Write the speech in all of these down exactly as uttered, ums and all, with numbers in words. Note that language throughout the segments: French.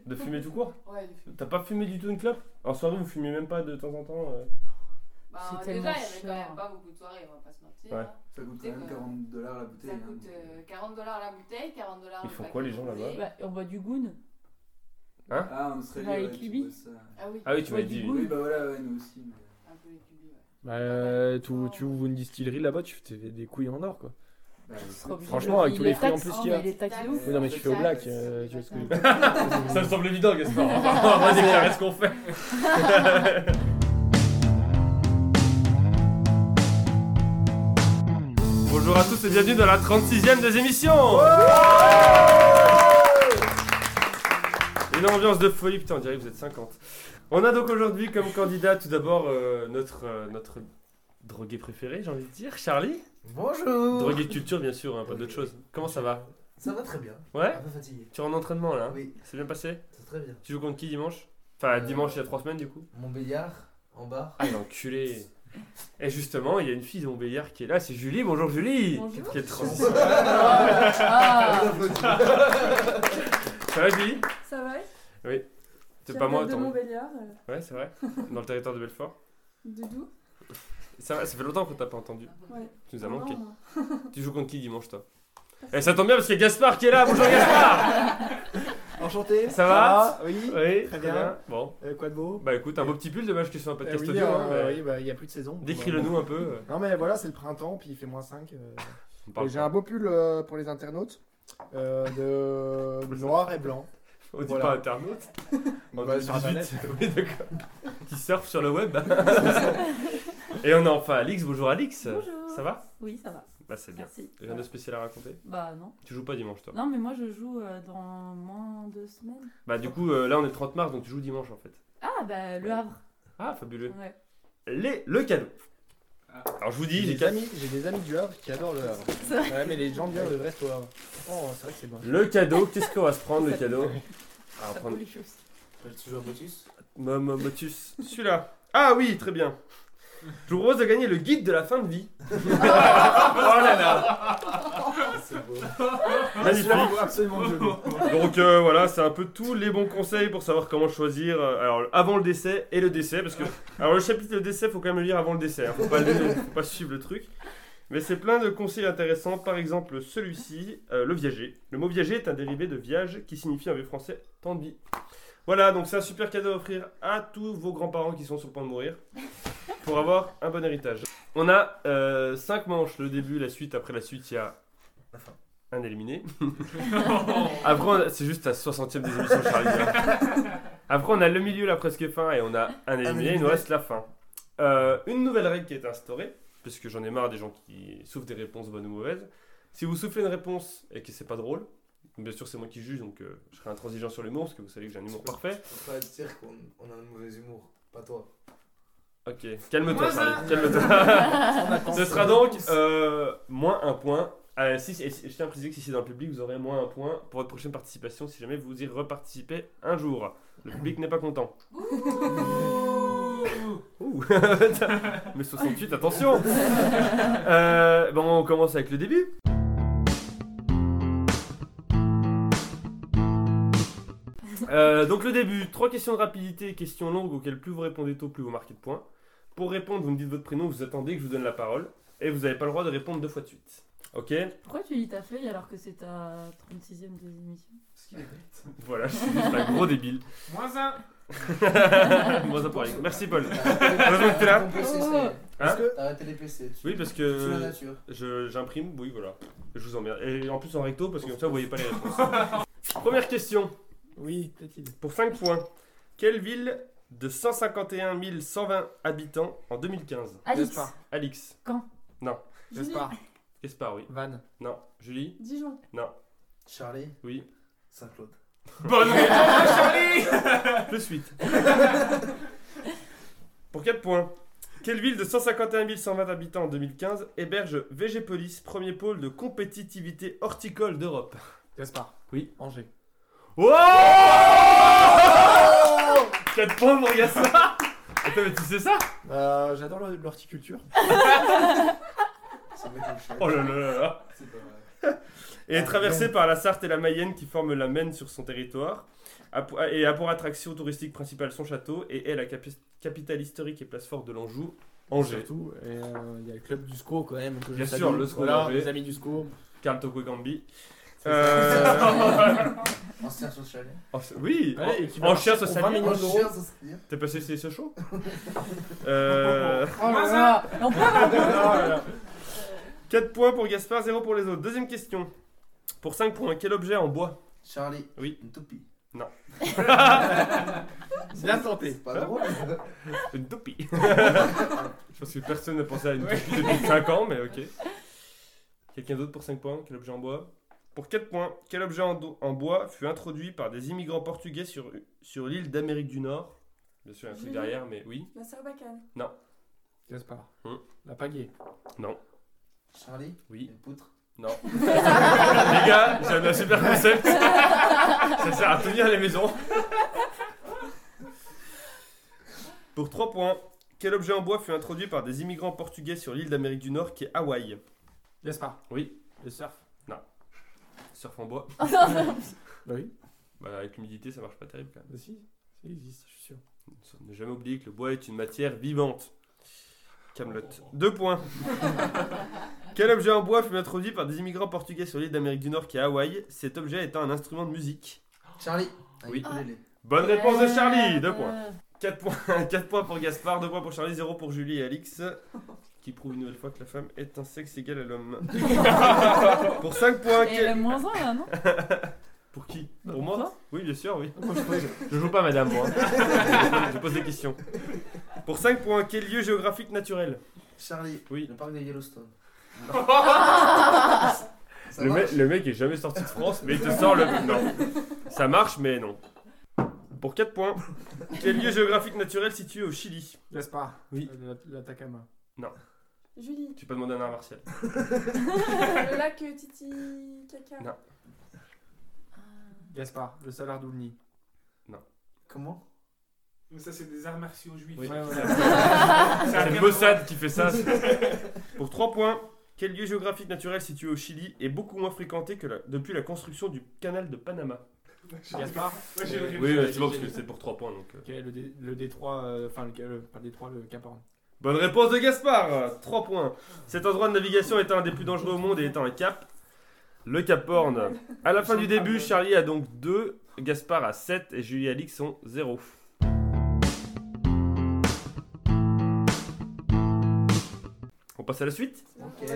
De fumer tout court? Ouais, de fumer. T'as pas fumé du tout une clope? En soirée, vous fumez même pas de temps en temps euh... Bah, C'est déjà, il y tellement avait quand cher. même pas beaucoup de soirées, on va pas se mentir. Ouais. hein. Ça coûte C'est quand même que- quarante dollars la bouteille. Ça hein. coûte euh, quarante dollars la bouteille, quarante dollars Ils le font paquet quoi, les gens, complet. là-bas? Bah, on boit du goon. Ah, en Australie, Bah, les ouais, tu Kiwi. vois ça. Ah oui, Ah oui, tu Ouais, m'as du dit. goût. Oui, bah voilà, ouais, nous aussi. mais- un peu les cubis, ouais. Bah, euh, tu, tu ouvres une distillerie là-bas, tu fais des couilles en or quoi. Bah, Sera obligé Franchement, de avec tous payer les fruits en taxes. plus Oh, qu'il y a. mais les taxes de ouf. Oui, non, mais tu fais au black, Taxes, euh, tu vois ce que je veux taxes. Ça me semble évident, Gaspard. On va déclarer ce qu'on fait. Bonjour à tous et bienvenue dans la trente-sixième des émissions. Une ambiance de folie, putain, on dirait que vous êtes cinquante. On a donc aujourd'hui comme candidat tout d'abord euh, notre, euh, notre drogué préféré, j'ai envie de dire, Charlie. Bonjour. Drogué de culture, bien sûr, hein, pas d'autre chose. Comment ça va? Ça va très bien. Ouais? Un peu fatigué. Tu es en entraînement là hein? Oui, C'est bien passé? c'est très bien. Tu joues contre qui dimanche? Enfin, Euh, dimanche il y a trois semaines du coup. Montbéliard, en bas. Ah, l'enculé. Et justement, il y a une fille de Montbéliard qui est là, c'est Julie. Bonjour Julie. Bonjour. Qui est trop... Ah, Ça va Julie? Ça va? Oui. C'est pas moi, de attends. Montbéliard. euh, Ouais, c'est vrai. Dans le territoire de Belfort. de d'où? Ça, va, ça fait longtemps qu'on t'a pas entendu. Ouais. Tu nous as Non, manqué. non. Tu joues contre qui dimanche toi? Eh, ça tombe bien parce qu'il y a Gaspard qui est là. Bonjour Gaspard. Enchanté. Ça va? Oui. Oui, Très bien. Bon. Euh, quoi de beau? Bah écoute, un beau petit pull, dommage que ce soit un Euh, podcast oui, audio. euh, hein, mais oui, bah, il y a plus de saison. Décris-le nous un peu. Non mais voilà, c'est le printemps, puis il fait moins cinq. euh. On parle Et j'ai un beau pull euh, pour les internautes. euh, de noir et blanc. On dit Voilà. pas internaute. En Bah, sur deux mille Internet. dix-huit. Oui, d'accord. Qui surfe sur le web. Et on a enfin Alix. Bonjour Alix. Bonjour. Ça va? oui, ça va. Bah c'est bien. Merci. Rien de spécial à raconter? Bah non. Tu joues pas dimanche toi? Non, mais moi je joue euh, dans moins de semaines. Bah du coup euh, là on est le trente mars donc tu joues dimanche en fait. Ah, bah le Havre. Ah fabuleux. Ouais. Les, le cadeau. Alors je vous dis, J'ai j'ai des quatre- amis, j'ai des amis du Havre qui adorent le Havre. C'est vrai. Ouais, mais les gens bien le restent au Havre. Oh, c'est vrai que c'est bon. le cadeau. Qu'est-ce qu'on va se prendre le cadeau? Alors, on va Ça prendre vaut les choses. Toujours Motus. Mo- Mo- Motus. Celui-là. Ah oui, très bien. Je vous propose de gagner le guide de la fin de vie. Oh là là. C'est beau. Magnifique. Celui-là, faut absolument que je l'ai. Donc euh, voilà, c'est un peu tous les bons conseils pour savoir comment choisir. euh, alors avant le décès et le décès, parce que alors le chapitre le décès, faut quand même le lire avant le décès. Hein, faut pas le- faut pas suivre le truc. Mais c'est plein de conseils intéressants. Par exemple celui-ci, euh, le viager. Le mot viager est un dérivé de viage qui signifie en vieux français temps de vie. Voilà, donc c'est un super cadeau à offrir à tous vos grands-parents qui sont sur le point de mourir pour avoir un bon héritage. On a cinq manches, le début, la suite. Après la suite, il y a La fin. un éliminé. Après, on a- c'est juste la soixantième des émissions, Charlie. hein. Après, on a le milieu, la presque fin, et on a un éliminé. Il nous reste la fin. Euh, une nouvelle règle qui est instaurée, parce que j'en ai marre des gens qui souffrent des réponses bonnes ou mauvaises. Si vous soufflez une réponse et que c'est pas drôle, bien sûr, c'est moi qui juge, donc euh, je serai intransigeant sur l'humour, parce que vous savez que j'ai un humour parfait. Faut pas dire qu'on on a un mauvais humour. Pas toi. Ok, calme-toi, Charlie, On calme-toi. attend. Ce sera donc euh, moins un point. Euh, si, et si- je tiens à préciser que si c'est dans le public, vous aurez moins un point pour votre prochaine participation si jamais vous y reparticipez un jour. Le public n'est pas content. Ouh. Mais soixante-huit, attention. euh, Bon, on commence avec le début. Euh, donc le début, trois questions de rapidité, questions longues auxquelles plus vous répondez tôt, plus vous marquez de points. Pour répondre, vous me dites votre prénom, vous attendez que je vous donne la parole. Et vous n'avez pas le droit de répondre deux fois de suite. Ok? Pourquoi tu lis ta feuille alors que c'est ta trente-sixième des émissions? Parce qu'il est bête. Voilà, je suis juste un gros débile. Moins un. Moins un pour Alex. Merci Paul. Heureusement que t'es là. Ton P C, ça y est. Hein? T'as arrêté les P C. Oui, parce C'est la que nature. je- j'imprime, oui, voilà. Je vous emmerde. Et en plus en recto, parce que comme ça vous voyez pas les réponses. Première question, Oui, peut-être. pour cinq points. Quelle ville de cent cinquante et un mille cent vingt habitants en deux mille quinze? Alix. Gaspard. Alix. Julie, Gaspard. Gaspard, oui. Van. Non. Julie? Dijon. Non. Charlie, Oui. Saint-Claude. Bonne réponse, Charlie. Plus huit. Pour quatre points. Quelle ville de cent cinquante et un mille cent vingt habitants en deux mille quinze héberge Végépolis, premier pôle de compétitivité horticole d'Europe? Gaspard. Oui. Angers. Wow quatre points pour Gaspard. Attends, mais tu sais ça? Euh, J'adore l'hor- l'horticulture. C'est vrai que je Oh là là là là. C'est pas vrai. Et est traversée par la Sarthe et la Mayenne qui forment la Maine sur son territoire. A pour- Et a pour attraction touristique principale son château et est la capi- capitale historique et place forte de l'Anjou, Angers. Surtout, et euh, il y a le club du S C O quand même. que je Bien salue. sûr, le S C O Voilà, d'Angers. les amis du S C O. Carl Toko Gambi. C'est Euh... Ancien sur chalet. en- Oui, Ouais, en- et qui va en marcher chien pour social. vingt millions d'euros. Ancien, ça serait bien. T'es passé chez Sochaux euh... Oh là là. On peut avoir quatre points pour Gaspard, zéro pour les autres. Deuxième question. Pour cinq points, quel objet en bois? Charlie. Oui. Une toupie. Bien tenté. C'est pas drôle. Une toupie. Je pense que personne n'a pensé à une toupie depuis cinq ans, mais ok. Quelqu'un d'autre pour cinq points? Quel objet en bois? Pour quatre points, quel objet en, do- en bois fut introduit par des immigrants portugais sur, sur l'île d'Amérique du Nord? Bien sûr, il y a un truc Julie. derrière, mais oui. La sarbacane. Gaspard. Hum. La pagaie. Charlie. Oui. Une poutre. Non. Les gars, j'ai un super concept. Ça sert à tenir les maisons. Pour trois points, quel objet en bois fut introduit par des immigrants portugais sur l'île d'Amérique du Nord qui est Hawaï? Gaspard. Oui. Le surf. Surf en bois. Bah oui. Bah, avec l'humidité, ça marche pas terrible quand même. Bah si. Ça existe, je suis sûr. Ne jamais oublier que le bois est une matière vivante. Camelot. Deux points. Quel objet en bois fut introduit par des immigrants portugais sur l'île d'Amérique du Nord qui est Hawaï? Cet objet étant un instrument de musique. Charlie. Un Oui. ukulélé. Bonne réponse de Charlie. Deux points. Euh, quatre points. quatre points pour Gaspard, deux points pour Charlie, zéro pour Julie et Alix. Qui prouve une nouvelle fois que la femme est un sexe égal à l'homme. Pour cinq points. Et quel- le moins un là, non? Pour qui? Bah, Pour pour moi? toi. Oui, bien sûr, oui. Je joue pas, madame, moi. Je pose des questions. Pour cinq points, quel lieu géographique naturel? Charlie. Oui. Le parc de Yellowstone. Ça Le, marche mec- le mec est jamais sorti de France, mais il te sort le. Non. Ça marche, mais non. Pour quatre points, quel lieu géographique naturel situé au Chili? Gaspard. Oui. Euh, La, la Takama. Julie. Tu peux demander à un art martial. Le lac euh, Titi Caca. Non. Gaspard. Le Salar d'Oulni. Comment? Mais ça, c'est des arts martiaux juifs. Oui. Ouais, voilà. C'est le Mossad qui fait ça. Pour trois points, quel lieu géographique naturel situé au Chili est beaucoup moins fréquenté que la- depuis la construction du canal de Panama? Gaspard. Ouais, j'ai le Oui, j'ai- ouais, c'est bon j'ai- parce que c'est pour trois points. Donc, euh. Ok, le, dé- le détroit, euh, enfin le, le- pas le détroit, le Cap Horn. Bonne réponse de Gaspard, trois points. Cet endroit de navigation étant un des plus dangereux au monde et étant un cap, le Cap Horn. À la fin du début, Charlie a donc deux, Gaspard a sept et Julie et Alix ont zéro. On passe à la suite? Ok.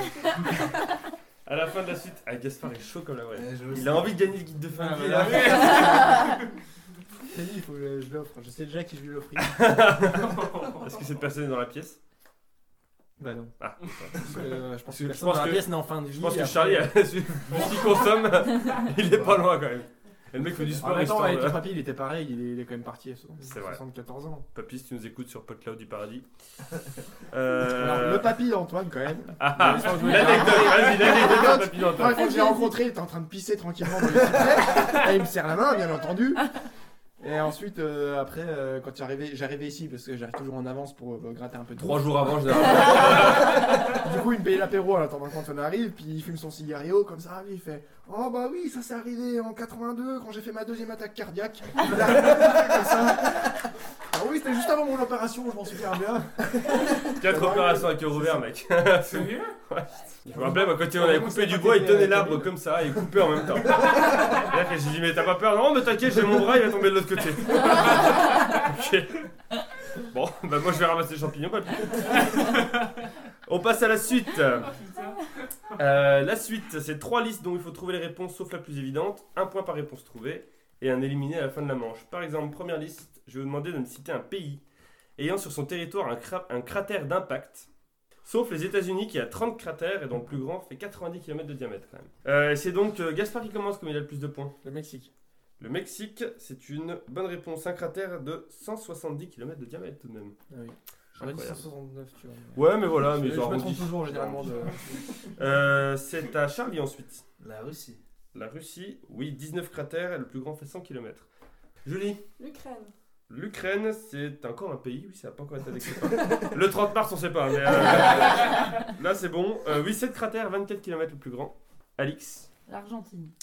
À la fin de la suite, ah, Gaspard est chaud comme la vraie. Ouais, je le Il sais. a envie de gagner le guide de fin Ah, de vie, voilà. là. C'est dit, il faut que je l'offre. Je sais déjà qui je vais l'offrir. Est-ce que cette personne est dans la pièce? Bah non. Ah, Parce que, euh, je pense que Je personne pense dans la que- pièce n'est en fin de vie. je pense que après- Charlie, a- vu ce qu'il consomme, il est pas loin quand même. Et le mec fait du En sport, même temps, histoire avec de- ton papy, il était pareil, il est, il est quand même parti à so- C'est vrai. soixante-quatorze ans. Papy, si tu nous écoutes sur PodCloud du Paradis. Euh... Alors, le papy d'Antoine, quand même. Ah, ah, Sans jouer- l'anecdote, vas-y, l'anecdote de Papy Moi, d'Antoine. quand je l'ai rencontré, il était en train de pisser tranquillement dans le cyprès. Et il me serre la main, bien entendu. Et ensuite, euh, après, euh, quand j'arrivais, j'arrivais ici, parce que j'arrive toujours en avance pour euh, gratter un peu de Trois bouffe. jours avant, je Du coup, il me payait l'apéro en attendant qu'Antoine arrive, puis il fume son cigario comme ça, puis il fait « Oh bah oui, ça s'est arrivé en quatre-vingt-deux, quand j'ai fait ma deuxième attaque cardiaque. » Il a raconté comme ça. Ah oui, c'était juste avant mon opération, je m'en souviens bien. Quatre opérations avec Eurover, mec. Sérieux? Je me rappelle, moi, quand on avait coupé du bois, il tenait l'arbre comme ça et il coupait en même temps. C'est-à-dire que j'ai dit, mais t'as pas peur? Non, mais t'inquiète, j'ai mon bras, il va tomber de l'autre côté. Ok. Bon, bah moi je vais ramasser les champignons, papy. On passe à la suite. Euh, la suite, c'est trois listes dont il faut trouver les réponses sauf la plus évidente. Un point par réponse trouvée et un éliminé à la fin de la manche. Par exemple, première liste, je vais vous demander de me citer un pays ayant sur son territoire un, cra- un cratère d'impact. Sauf les États-Unis qui a trente cratères et dont le plus grand fait quatre-vingt-dix kilomètres de diamètre quand même. Euh, c'est donc euh, Gaspard qui commence comme il a le plus de points. Le Mexique. Le Mexique, c'est une bonne réponse. Un cratère de cent soixante-dix kilomètres de diamètre tout de même. Ah oui. J'aurais dit cent Incroyable. soixante-neuf, tu vois. Ouais, mais voilà, mais je, ils je ont me arrondi. trompe toujours généralement de. Euh, c'est à Charlie ensuite. La Russie. La Russie, oui, dix-neuf cratères et le plus grand fait cent kilomètres. Julie, L'Ukraine. l'Ukraine, c'est encore un pays, oui, ça n'a pas encore été annexé. Le trente mars, on sait pas, mais euh, là c'est bon. Euh, oui, sept cratères, vingt-quatre kilomètres le plus grand. Alix, L'Argentine.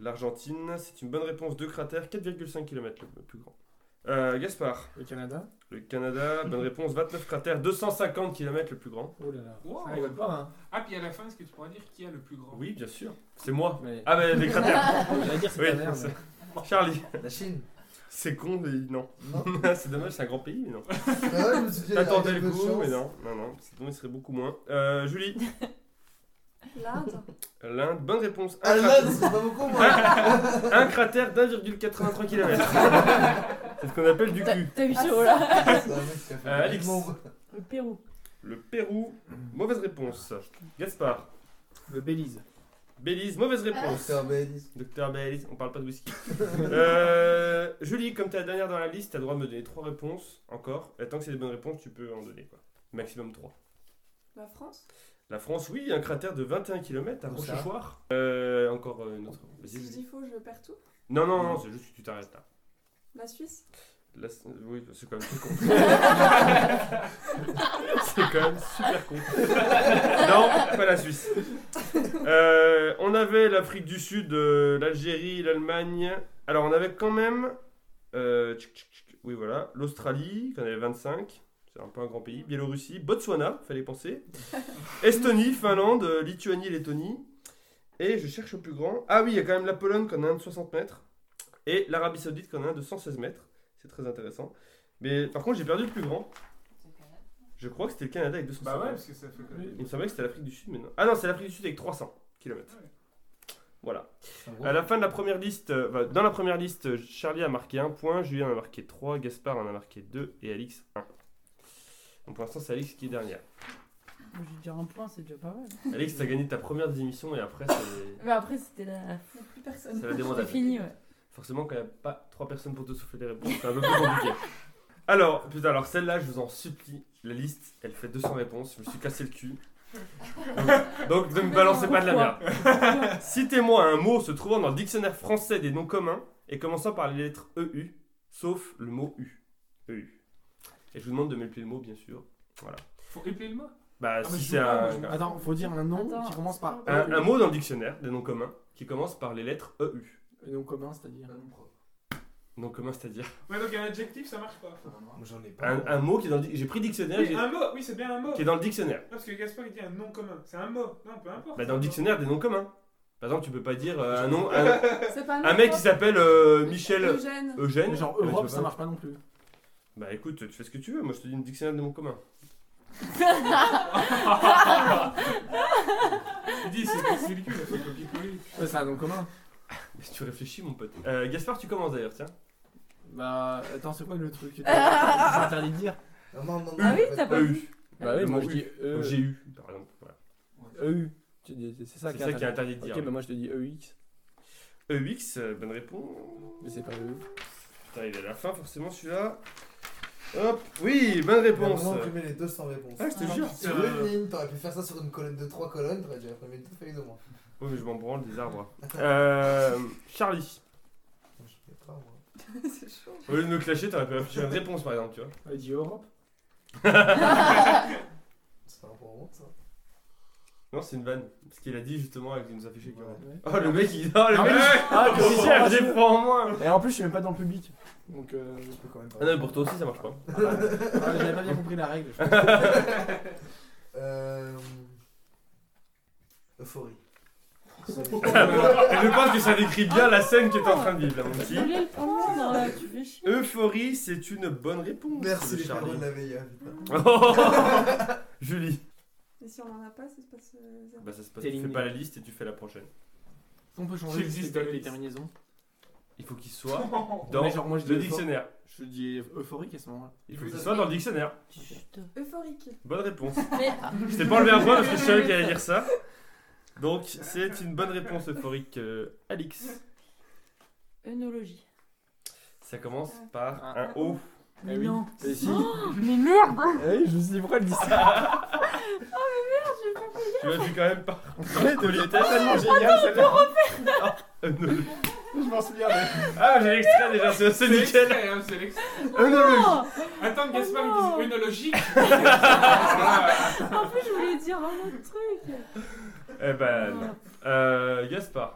L'Argentine, c'est une bonne réponse. Deux cratères, quatre virgule cinq kilomètres le plus grand. Euh, Gaspard. Le Canada. Le Canada, bonne réponse. vingt-neuf cratères, deux cent cinquante kilomètres le plus grand. Oh là là. Wow. Ça rigole pas, hein. Ah, puis à la fin, est-ce que tu pourras dire qui a le plus grand? Oui, bien sûr. C'est moi. Mais... Ah, mais les cratères. J'allais dire c'est Oui, ta mère, c'est- mais... Charlie. La Chine. C'est con, mais non. Non. C'est dommage, c'est un grand pays, mais non. Ah ouais, je me suis dit, T'as il y a tenté un le peu de coup, chance. mais non. Non, non. Sinon, il serait beaucoup moins. Euh, Julie. L'Inde. L'Inde, bonne réponse. Ah Un là, cratère, c'est pas beaucoup, moi. un cratère d'un virgule quatre-vingt-trois kilomètres. C'est ce qu'on appelle du T'as cul. t'as eu chaud là. C'est un mec qui a fait Euh, Alix. beaucoup. Le Pérou. Le Pérou, mauvaise réponse. Gaspard. Le Belize. Belize, mauvaise réponse. Docteur Baylis. Docteur Belize, on parle pas de whisky. euh, Julie, comme t'es la dernière dans la liste, t'as le droit de me donner trois réponses encore. Et tant que c'est des bonnes réponses, tu peux en donner quoi. Maximum trois. La France. La France, oui, un cratère de vingt et un kilomètres à Où ça Rochechouart. Euh, encore euh, une autre. Vas-y, Si je vas-y. dis faux, je perds tout. Non, non, non, c'est juste que tu t'arrêtes là. La Suisse. Là, c'est- oui, c'est quand même très con. C'est quand même super con. Non, pas la Suisse. Euh, on avait l'Afrique du Sud, euh, l'Algérie, l'Allemagne. Alors, on avait quand même. euh, tchic, tchic, tchic, oui, voilà. L'Australie, qu'on avait vingt-cinq. C'est un peu un grand pays. Biélorussie, Botswana, fallait penser. Estonie, Finlande, euh, Lituanie, Lettonie. Et je cherche au plus grand. Ah oui, il y a quand même la Pologne, qu'on a un de soixante mètres. Et l'Arabie Saoudite, qu'on a un de cent seize mètres. C'est très intéressant. Mais par contre, j'ai perdu le plus grand. C'est le Canada. Je crois que c'était le Canada avec deux cents Bah ouais, kilomètres. parce que ça fait quand même. Il me semblait que c'était l'Afrique du Sud, mais non. Ah non, c'est l'Afrique du Sud avec trois cents kilomètres. Ouais. Voilà. C'est un gros- À la fin de la première liste, euh, bah, dans la première liste, Charlie a marqué un point, Julien en a marqué trois, Gaspard en a marqué deux et Alix un. Donc pour l'instant, c'est Alix qui est dernière. Moi, je vais dire un point, c'est déjà pas mal. Alix, t'as gagné ta première des émissions et après, c'est Mais après, c'était la. Il n'y a plus personne. c'est la C'est démontage. fini, ouais. Forcément, quand il n'y a pas trois personnes pour te souffler les réponses, c'est un peu plus compliqué. Alors, putain, alors celle-là, je vous en supplie, la liste, elle fait deux cents réponses, je me suis cassé le cul. Donc, donc ne me balancez pas de la merde. Citez-moi un mot se trouvant dans le dictionnaire français des noms communs et commençant par les lettres E U, sauf le mot U. E U. Et je vous demande de m'épeler le mot, bien sûr. Voilà. Faut épeler le mot. Bah, Ah, mais si je c'est joue pas, moi, un, je joue Attends, faut dire un nom Attends. qui commence par un, un mot dans le dictionnaire des noms communs qui commence par les lettres E U. Un nom commun, c'est-à-dire. Un nom propre. Nom commun, c'est-à-dire Ouais, donc un adjectif, ça marche pas. Moi, j'en ai pas. un, un mot qui est dans le di- j'ai pris dictionnaire, Oui, j'ai- un mot, oui, c'est bien un mot. qui est dans le dictionnaire. Non, parce que Gaspard il dit un nom commun. C'est un mot. Non, peu importe. Bah, dans le dictionnaire des noms communs. Par exemple, tu peux pas dire euh, un nom, un, C'est pas un mec qui s'appelle euh, Michel Eugène. Eugène. Mais genre Bah, tu Europe, peux ça pas. marche pas non plus. Bah écoute, tu fais ce que tu veux. Moi, je te dis une dictionnaire des noms communs. Il dit, c'est c'est ridicule, il faut copier-coller. Ouais, c'est un nom commun. Mais tu réfléchis, mon pote. Euh, Gaspard, tu commences d'ailleurs, tiens. Bah, attends, c'est quoi le truc que t'as- c'est interdit de dire? Non, non, non. Ah oui, non, t'as pas E vu. U. Bah oui, moi je Oui. dis E. J'ai eu, par exemple. Voilà. E U. Tu dis- C'est ça C'est qui ça qui est interdit de dire. Ok, bah moi je te dis E X. E X, euh, bonne réponse. Mais c'est pas E. Putain, il est à la fin, forcément, celui-là. Hop, oui, bonne Il a réponse. vraiment imprimé les deux cents réponses. Ah, je te Ah. jure. Sur une ligne, t'aurais pu faire ça sur une colonne de trois colonnes, t'aurais dû imprimer deux feuilles de moins. Oh, mais je m'en branle des arbres. Euh, Charlie. Je sais pas, moi. C'est chaud. Au lieu de me clasher, t'aurais pu réfléchir à une réponse, par exemple, tu vois. Elle dit Europe. C'est pas un bon mot, ça. Non, c'est une vanne. Parce qu'il a dit justement avec nous afficher qu'il y aurait. Ouais. Oh, le mec, il. Oh, le Ah mec, ouais. ah, Oh, que cher, oh, j'ai oh. froid en moins. Et en plus, je suis même pas dans le public. Donc, euh, Je peux quand même pas. Ah non, mais pour toi aussi, ça marche pas. ah, j'avais pas bien compris la règle. je Euh... Euphorie. Et je pense que ça décrit bien la scène qui est en train de vivre, là, mon petit. J'ai oublié le prendre, là, tu fais chier. Euphorie, c'est une bonne réponse. Merci de les Charlie. parents de la veille, hein, putain. Oh Julie. Et si on en a pas, ça se passe. euh, zéro. Bah, ça se passe. T'es Tu fais éliminé. pas la liste et tu fais la prochaine. On peut changer J'existe les, dans la les liste. terminaisons. Il faut qu'il soit dans Mais genre, moi, je dis le euphor- dictionnaire. Je dis euphorique à ce moment-là. Il faut qu'il soit dans le dictionnaire. Chut. Euphorique. Bonne réponse. Mais Je t'ai pas enlevé un point parce que je savais qu'il allait dire ça. Donc, c'est une bonne réponse euphorique, euh, Alix. œnologie. Ça commence par Ah. un O. Eh oui. Non. Et si. Mais merde. Eh oui, je me suis dit pourquoi elle dit ça. Tu l'as vu quand même pas. C'est tellement génial celle-là. Œnologie. Je m'en souviens. mais- Ah, j'ai l'extrait déjà, c'est c'est C'est nickel. l'extrait, hein, c'est l'extrait. Œnologie. Non. Attends, Gaspard, Oh il non. dit œnologique. En plus, je voulais dire un autre truc. Eh ben, euh, Gaspard.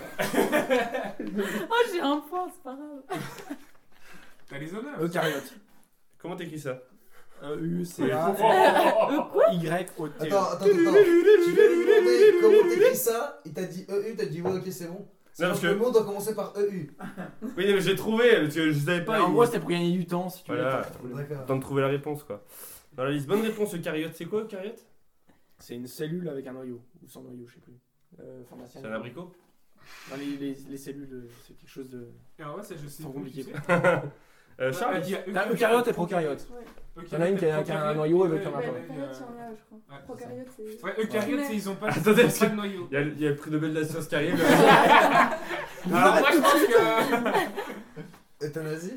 Oh, j'ai un point, c'est pas grave. T'as les honneurs. Eucaryote. Comment t'écris ça? E U C Oh, A oh, oh, oh. Y O T. Attends, attends, attends. Tu viens de lui demander comment t'écris ça, il t'a dit E U, t'as dit ouais, ok, c'est bon. Non, parce que- Le mot doit commencer par E U. Oui, mais j'ai trouvé, parce que je savais pas. En il- gros, c'était pour gagner du temps si tu veux. Voilà, D'accord. temps de trouver la réponse, quoi. Dans la liste, bonne réponse, eucaryote. C'est quoi, eucaryote? C'est une cellule avec un noyau. Ou sans noyau, je sais plus. Euh, pharmacien. C'est un abricot? Dans les, les, les cellules, euh, c'est quelque chose de. Alors ouais, ça je sais. Trop plus, compliqué. tu sais. Euh, Ah, Charles. il y a T'as eucaryote et prokaryote. Eucaryote Il y en a une qui a- et qui a un prokaryote. noyau et l'autre qui en a Ouais, pas. ouais, Prokaryote, ouais. il y en a, je crois. Ouais, Prokaryote, c'est. Ouais, eucaryote, c'est ils ont pas, Attendez, ils ont parce pas que- de noyau. Il y, a, il y a le prix Nobel de la science qui arrive. Alors moi je pense que. Euthanasie.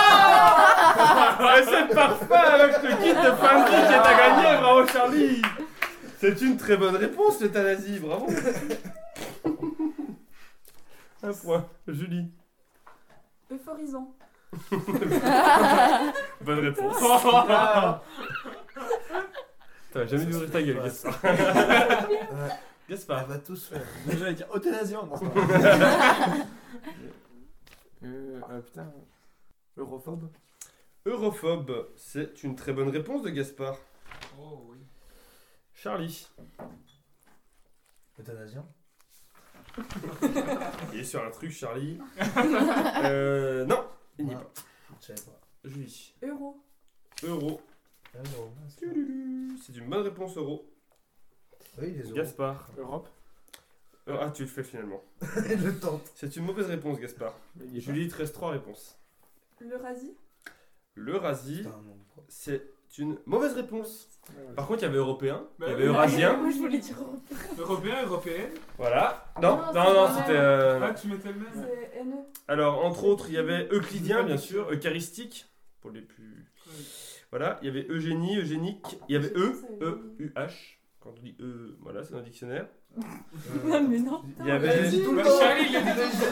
Ah C'est le parfum avec le kit de fin de vie qui est à gagner, bravo Charlie. C'est une très bonne réponse, l'euthanasie, bravo. Un point. Julie. Euphorisant. Bonne réponse. T'as jamais dû ouvrir ta gueule, Gaspard. Ouais, Gaspard. on va tous faire. J'allais dire euthanasiant. Non, c'est pas vrai. euh, euh, putain. Europhobe. Europhobe, c'est une très bonne réponse de Gaspard. Oh oui. Charlie. Euthanasiant. Il est sur un truc, Charlie. Euh, non, il n'y est Ah, pas. Je savais pas. Julie. Euro. Euro. Ah, non, c'est pas- C'est une bonne réponse, euro. Oui, les euros. Gaspard. Europe. Euh, ah, tu le fais finalement. Je tente. C'est une mauvaise réponse, Gaspard. Il est pas. Julie, il te reste trois réponses. L'Eurasie. L'Eurasie, Putain, non. c'est une mauvaise réponse. Ouais, ouais. Par contre, il y avait européen, Bah il y avait oui. eurasien. Moi, je voulais dire européen. Européen, européenne. Voilà. Non, Non, non, c'est non, pas c'était. vrai. euh, Ah, tu mettais le même. C'est N E. Alors, entre autres, il y avait euclidien, bien sûr, eucharistique, pour les plus. Voilà, il y avait eugénie, eugénique, il y avait E, E, U, H. Quand on dit E, voilà, c'est dans le dictionnaire. Non, mais non. Il y avait. Dis tout le Bah, temps. Charlie, il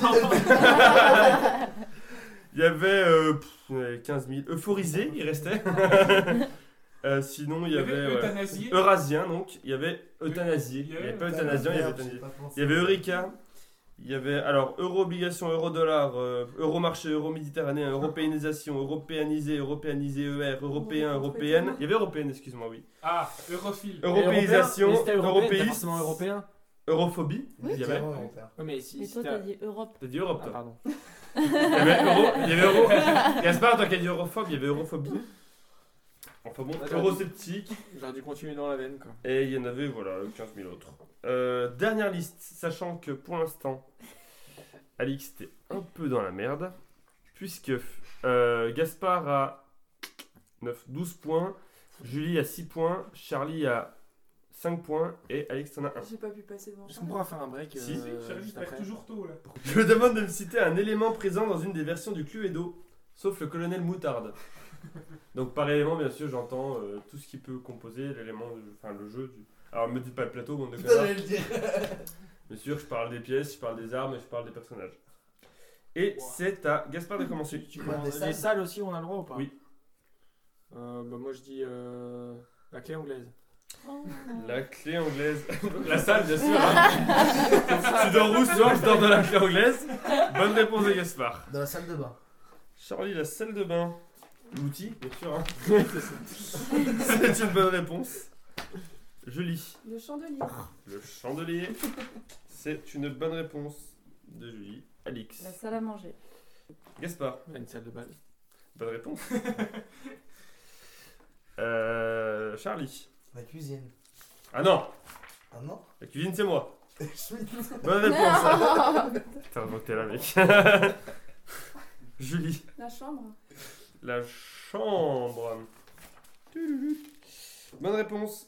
a dit Il y avait euh, pff, ouais, quinze mille. Euphorisé, il restait. Euh, sinon, il y avait. ouais. euthanasie. Eurasien, donc. Il y avait euthanasié. Il Il y n'y avait- avait pas euthanasien, il y avait Merde, j'ai euthanasié. pas pensé. Il y avait Eureka. Il y avait. Alors, euro-obligation, euro-dollar, euh, euro-marché, euro-méditerranéen, européanisation, européanisé, européanisé E R, européen, européenne. Il y avait européenne, excuse-moi, oui. Ah, europhile. Européisation, Mais c'était européen, t'as européisme, forcément européen. europhobie. Oui, Il y avait. Tiens, ouais, père. Ouais, mais si. Mais si toi, t'as- t'as dit Europe. T'as dit Europe, Ah, toi. pardon. Il y avait euro. Il y avait euro. Gaspard, toi qui as dit europhobe, il y avait europhobie. Enfin bon, Attends. eurosceptique. J'aurais dû continuer dans la veine, quoi. Et il y en avait, voilà, quinze mille autres. Euh, dernière liste, sachant que pour l'instant, Alix, t'es un peu dans la merde. Puisque euh, Gaspard a neuf, douze points, Julie a six points, Charlie a cinq points et Alix en a un. J'ai pas pu passer devant. Est-ce qu'on pourra faire un break Si. euh, Charlie, juste il après toujours tôt là. Je me demande de me citer un élément présent dans une des versions du Cluedo, sauf le colonel Moutarde. Donc par élément, bien sûr, j'entends euh, tout ce qui peut composer l'élément, de- enfin le jeu. Du... Alors me dites pas le plateau, bande de Putain, connards. j'allais le dire. Bien sûr, je parle des pièces, je parle des armes et je parle des personnages. Et c'est à Gaspard de commencer. Tu Ouais, prends des les salles. salles aussi, on a le droit ou pas? Oui. Euh, bah, moi je dis euh, la clé anglaise. Oh. La clé anglaise. La salle, bien sûr. Hein. Tu dors où ce soir? Je dors dans la clé anglaise. Bonne réponse de Gaspard. Dans la salle de bain. Charlie, la salle de bain. L'outil, bien sûr. Hein. C'est une bonne réponse. Julie. Le chandelier. Le chandelier. C'est une bonne réponse de Julie. Alix. La salle à manger. Gaspard. Il y a une salle de bal. Bonne réponse. Euh, Charlie. La cuisine. Ah non, Ah non. la cuisine c'est moi. Schmitt. Bonne réponse. Putain, donc t'es là, mec. Julie. La chambre. La chambre. Bonne réponse.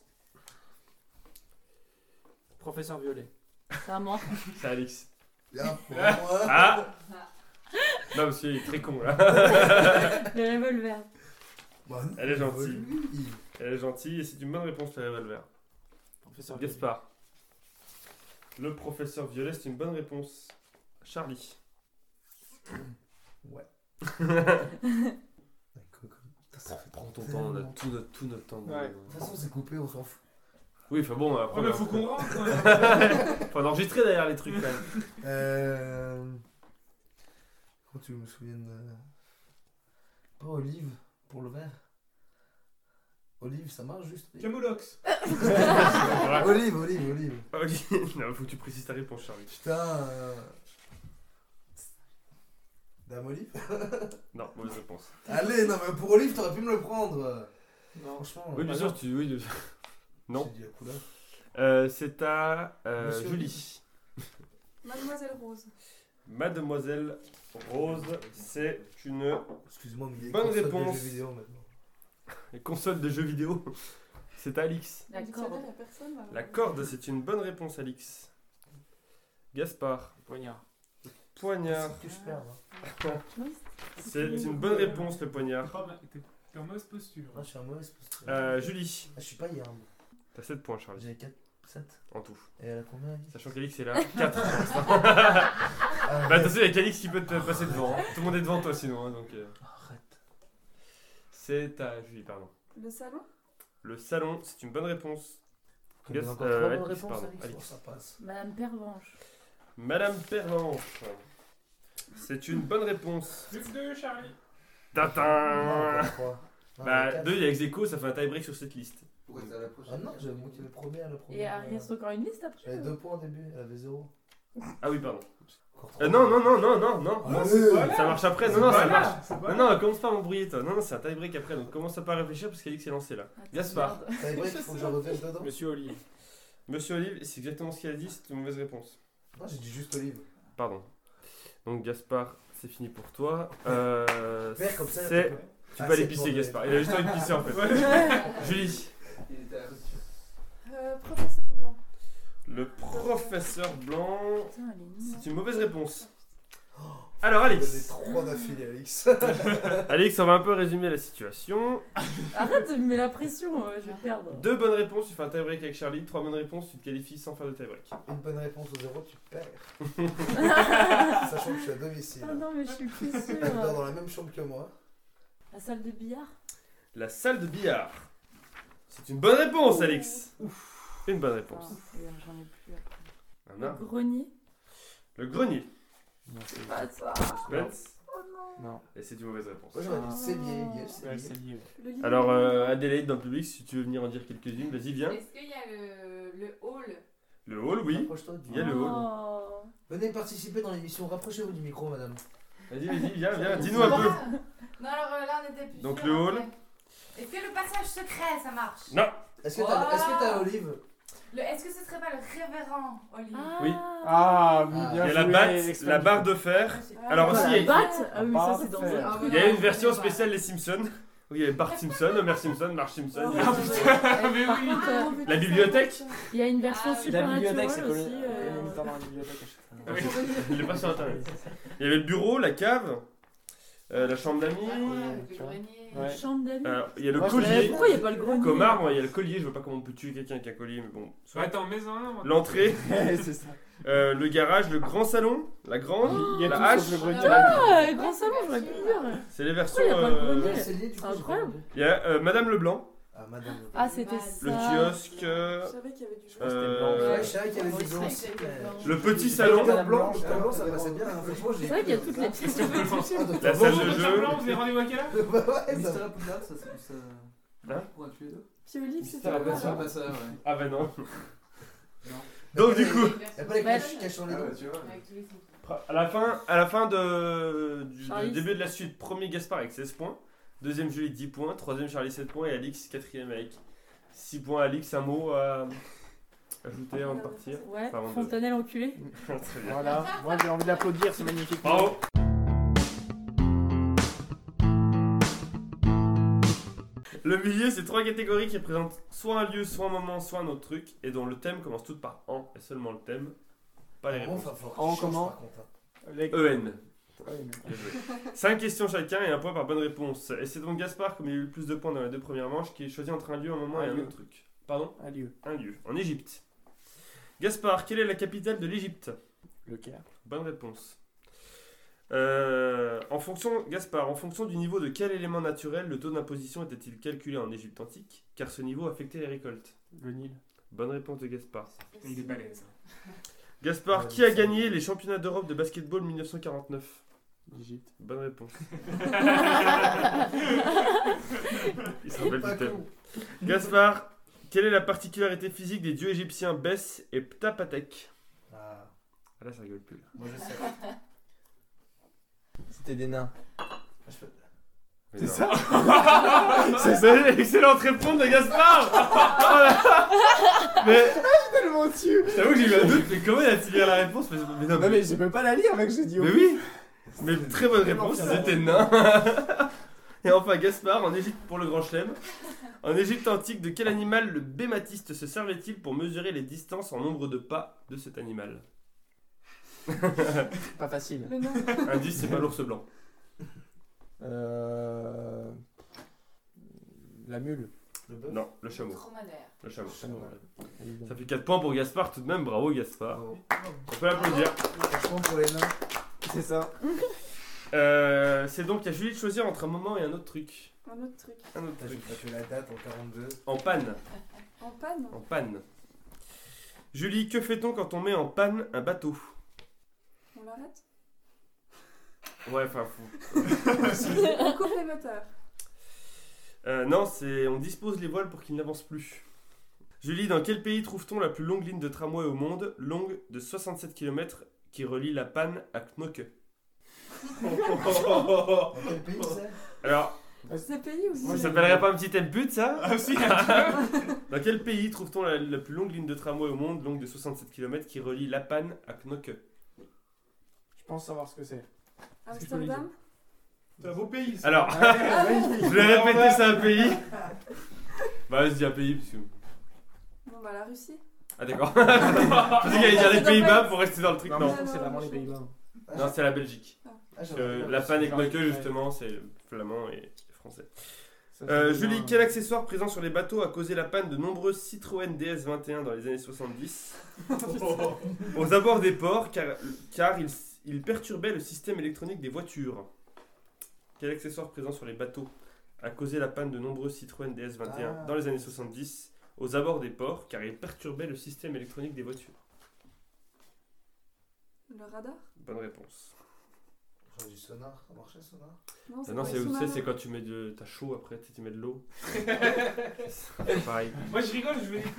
Professeur Violet. C'est à moi. C'est Alix. Bien pour moi. Ah non, parce qu'il est très con là. Le revolver. Bah, Elle est gentille. oui. Elle est gentille et c'est une bonne réponse, le revolver. Professeur Violet. Gaspard. Le professeur Violet, c'est une bonne réponse. Charlie. Ouais. Prends ton temps, on a tout notre, tout notre temps. Ouais. De toute façon, c'est coupé, on s'en fout. Oui, enfin bon, après. Oh, mais faut qu'on rentre. Faut en enregistrer derrière les trucs quand même. Euh... Comment tu me souviens de... Pas olive pour le verre. Olive, ça marche juste. Camoulox. Voilà. Olive, olive, olive. Ok. Non, faut que tu précises ta réponse, Charlie. Putain. Euh... Dame olive. Non, mauvaise réponse. Allez, non mais pour olive, t'aurais pu me le prendre. Non. Franchement. Oui, bien sûr, tu. Oui, de- Non. J'ai dit la couleur. Euh, c'est à euh, Monsieur Julie. Mademoiselle Rose. Mademoiselle Rose, c'est une Excuse-moi, mais il y a Bonne console de réponse. jeux vidéo maintenant. console de jeux vidéo. C'est à Alix. La Le dictionnaire, corde. y a personne, là. La corde, c'est une bonne réponse, Alix. Gaspard. Poignard. Poignard. C'est que je perds. Hein. C'est une bonne réponse, le T'es poignard. pas ma- t'es- t'es en mauvaise posture. Ah, je suis un mauvais posture. Euh, Julie. Ah, je suis pas Yarn. T'as sept points, Charlie, J'ai quatre, sept. en tout. Et elle a combien Alice Sachant qu'Alix est là. quatre. Ah, Bah attention, il y a qu'Alix qui peut te passer devant. hein. Tout le monde est devant toi sinon. hein, donc, euh, Arrête. C'est à Julie, pardon. Le salon. Le salon, c'est une bonne réponse. Il y a Yes, encore euh, trois bonnes Alix, réponses, pardon, Alix. Alix. Oh, ça passe. Madame Pervenche. Madame Pervenche. C'est une bonne réponse. Plus que deux, Charlie. Non, Tatin. encore trois. Non, Bah, quatre. deux, il y a Execo, ça fait un tie-break sur cette liste. Pourquoi t'es à la prochaine? Ah non, j'avais monté le premier à la première. Et il reste encore une liste après. J'avais deux points au début, elle avait zéro. Ah oui, pardon. Encore Euh, trois. non, non, non, non, non, non. Ah, c'est ouais. pas là. Ça marche après. Non, non, ça Voilà, marche. c'est pas Non, là. non, commence pas à m'embrouiller, toi. Non, non, c'est un tie-break après, donc commence à pas réfléchir parce qu'Alix est lancé là. Attends, Gaspard. merde. T'as vrai qu'il faut que je revienne dedans. Monsieur Olive. Monsieur Olive, c'est exactement ce qu'il a dit, c'est une mauvaise réponse. Non, j'ai dit juste olive. Pardon. Donc Gaspard, c'est fini pour toi. Euh, Faire comme ça. c'est... tu peux- Tu Ah, peux aller c'est pisser, pour- Gaspard. Il a juste envie de pisser en fait. Julie. Il était à la rupture. Euh, professeur Blanc. Le professeur Blanc. Putain, elle est nulle. C'est une mauvaise réponse. Alors Donner Alix. trois d'affilée, Alix. Alix, on va un peu résumer la situation. Arrête de me mettre la pression, euh, je vais perdre. Deux bonnes réponses, tu fais un tie-break avec Charlie. Trois bonnes réponses, tu te qualifies sans faire de tie-break. Une bonne réponse au zéro, tu perds. Sachant que je suis à domicile. Ah non, mais je suis plus Tu sûre. dors dans la même chambre que moi. La salle de billard. La salle de billard. C'est une bonne réponse, Alix. Une bonne réponse. Ah, merde, j'en ai plus après. Un arbre. Le grenier. Le grenier. Non, c'est Pas ça. Spence. Oh non. Non. Et c'est une mauvaise réponse. Moi j'aurais dit cellier, yes, Ouais, cellier. c'est lié. Le lit. Alors, euh, Adélaïde dans le public, si tu veux venir en dire quelques-unes, vas-y, viens. Est-ce qu'il y a le, le hall? Le hall, oui. Rapproche-toi du- Il y a le hall. Oh. Venez participer dans l'émission, rapprochez-vous du micro, madame. Vas-y, vas-y, viens, viens, dis-nous un peu. Non, alors euh, là, on était plus Donc, sûr, le en hall. fait. Est-ce que le passage secret, ça marche? Non. Est-ce que t'as Oh. est-ce que t'as Olive Le- Est-ce que ce serait pas le révérend Olive? Ah. Oui. Ah, oui, Ah. bien Il y a la joué, batte, l'expert la du barre coup. de fer. Ah, Alors Quoi, aussi, la il y a- batte Ah oui, ça c'est dans Parfait. un Ah, truc. Il y a une non, version je connais pas. spéciale des Simpsons. Où il y avait Bart Simpson, Homer Simpson, Marge Simpson. Oh, il y a- Ah, putain, mais oui. Ah, La bibliothèque. Il y a une version Ah, oui. super La bibliothèque, c'est naturelle collé. aussi. euh, euh, dans la bibliothèque à chaque fois. Ah oui, il est pas sur internet. Il y avait le bureau, la cave, euh, la chambre d'amis. Ah, ouais, avec le grenier. Ouais. Une chambre d'amis. Alors, il y a le Moi, je Mais collier. pourquoi il n'y a pas le grenier Comme arme, il y a le collier. Je vois pas comment on peut tuer quelqu'un avec un collier, mais bon. soit. Ouais, attends, mets-en un. moi. L'entrée, C'est ça. euh, le garage, le grand salon, la grande, Il y a la tout hache. sauf le grenier. Ah, le grand salon, j'aurais pu le dire. C'est les versions. Pourquoi il y a pas le euh, grenier Ouais, cellier, du coup, C'est j'ai incroyable. pas entendu. Il y a euh, Madame Leblanc, Ah, madame. Ah, c'était Le ça. le kiosque, euh, Je savais qu'il y avait du jeu. euh, Ouais, je savais qu'il y avait Oui, du c'est blanc vrai aussi. qu'il y avait du mais- blanc. le petit Salon salon, blanc, blanc, Blanche, blanc, ça blanche, passait bien. Franchement, j'ai C'est vrai qu'il y a toutes les pièces de fétiche. Ah, de la toi. salle Bon, de Docteur jeu. Blanc, vous avez rendez-vous à quelle heure Bah ouais, Mister ça- la Poudlard, ça c'est ça. Hein Pour un tuer deux. Puis Olive, c'était Ah, pas bah, Ça ça. pas ça, ouais. Ah bah non. Non. Donc du coup, Y a pas les Ouais. cloches cachant les Ah dents. ouais, tu vois. Avec tous les sous. à la fin, à la fin de, du, du Charlie. début de la suite, premier Gaspard avec seize points, deuxième Julie dix points, troisième Charlie sept points et Alix quatrième avec six points. Alix, un mot à ajouter avant de partir. Ouais, Enfin, avant de- Fontanelle enculé. Très bien. Voilà, moi j'ai envie d'applaudir, c'est magnifique. Bravo. Le milieu, c'est trois catégories qui représentent soit un lieu, soit un moment, soit un autre truc, et dont le thème commence toutes par en, et seulement le thème, pas les Bon, réponses. enfin, faut que En je change, comment par contre, hein. Les- E N. Ouais, mais- cinq questions chacun et un point par bonne réponse. Et c'est donc Gaspard, comme il a eu le plus de points dans les deux premières manches, qui choisit entre un lieu, un moment et Un un lieu. autre truc. Pardon ? Un lieu. Un lieu. En Égypte. Gaspard, quelle est la capitale de l'Égypte ? Le Caire. Bonne réponse. Euh, en fonction, Gaspard, en fonction du niveau de quel élément naturel le taux d'imposition était-il calculé en Égypte antique, car ce niveau affectait les récoltes ? Le Nil. Bonne réponse de Gaspard. Il est balèze. Gaspard, qui a gagné les championnats d'Europe de basketball mille neuf cent quarante-neuf? L'Égypte. Bonne réponse. Il se rappelle du thème. Gaspard, quelle est la particularité physique des dieux égyptiens Bès et Ptahpatek? Ah, Ah là, ça rigole plus. Là. moi je sais. C'était des nains. Je fais- Mais C'est non. ça? C'est ça, excellente réponse de Gaspard. Oh là. Mais Tellement dessus. je t'avoue que j'ai eu un doute, mais comment il a tiré la réponse? Mais, mais non, Non mais je peux pas la lire mec, j'ai dit. mais oui. Mais très bonne réponse, c'était nain. Et enfin Gaspard, en Égypte pour le grand chelem. En Égypte antique, de quel animal le bématiste se servait-il pour mesurer les distances en nombre de pas de cet animal? Pas facile. Le nom. Indice, c'est pas l'ours blanc. Euh... La mule. Le bœuf? Non, le chameau. Dromadaire. Le chameau. Chameau, évidemment. Ça fait quatre points pour Gaspard tout de même, bravo Gaspard. Bravo. On peut l'applaudir. Franchement, pour les nains. C'est ça. Euh, c'est donc à Julie de choisir entre un moment et un autre truc. Un autre truc. Un autre T'as truc. fait la date en quarante-deux. En panne. En panne. En panne. Julie, que fait-on quand on met en panne un bateau? On l'arrête. Ouais, enfin, fou. On coupe les moteurs. Euh, non, c'est on dispose les voiles pour qu'ils n'avancent plus. Julie, dans quel pays trouve-t-on la plus longue ligne de tramway au monde, longue de soixante-sept kilomètres, qui relie La Panne à Knokke? Dans quel pays c'est? Alors, C'est payé ou ça c'est s'appellerait pas un petit thème pute, ça? Ah si. Dans quel pays trouve-t-on la, la plus longue ligne de tramway au monde, longue de soixante-sept kilomètres, qui relie La Panne à Knokke? Je pense savoir ce que c'est. Amsterdam. C'est un beau pays. ça. Alors, Ah oui. je vais répéter, c'est un pays. Bah, vas-y, dis un pays, parce que... Bon bah la Russie. Ah d'accord. Je pensais qu'il allait dire les Pays-Bas pour rester dans le truc. Non, Non, mais je pense que c'est vraiment les Pays-Bas. non c'est la Belgique. Ah, j'avais Euh, pas la Panne et c'est Knokke, genre- justement, c'est flamand et français. Ça, Euh, c'est Julie, bien, quel euh, accessoire présent sur les bateaux a causé la panne de nombreux Citroën D S vingt et un dans les années soixante-dix aux abords des ports, car, car il, il perturbait le système électronique des voitures? Quel accessoire présent sur les bateaux a causé la panne de nombreux Citroën D S vingt et un Ah. dans les années soixante-dix aux abords des ports, car il perturbait le système électronique des voitures? Le radar. Bonne réponse. Genre du sonar, ça marchait sonar? Non, Ah c'est non, pas c'est les tu sais, sous-marins. c'est quand tu mets de. T'as chaud après, tu sais, tu mets de l'eau. C'est pareil. Moi je rigole, je vais.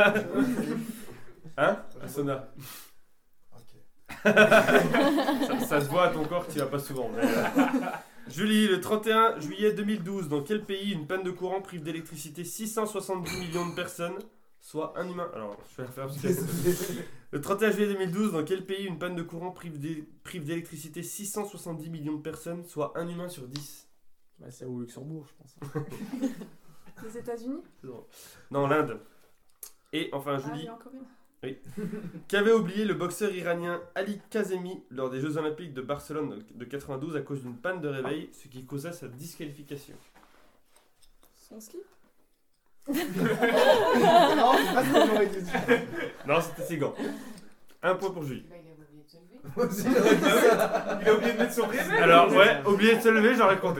Hein? Un sonar. Ok. Ça, ça se voit à ton corps que tu vas pas souvent. mais, euh. Julie, le trente et un juillet deux mille douze, dans quel pays une panne de courant prive d'électricité six cent soixante-dix millions de personnes, soit un humain? Alors, je vais la faire parce que- Le trente et un juillet deux mille douze, dans quel pays une panne de courant prive d'é- prive d'électricité six cent soixante-dix millions de personnes, soit un humain sur dix? Bah, c'est au Luxembourg, je pense. Les États-Unis. C'est drôle. Non, l'Inde. Et enfin, Ah, il y Julie, a encore une. qu'avait oublié le boxeur iranien Ali Kazemi lors des Jeux Olympiques de Barcelone de quatre-vingt-douze à cause d'une panne de réveil, ce qui causa sa disqualification? Son slip. Non, c'est pas ce que j'aurais dit. Non, c'était ses gants. Un point pour Julie. Bah, il a oublié de se lever. Moi aussi, j'aurais dit ça. Il a oublié de mettre son réveil. Alors, ouais, oublié de se lever, j'aurais compté.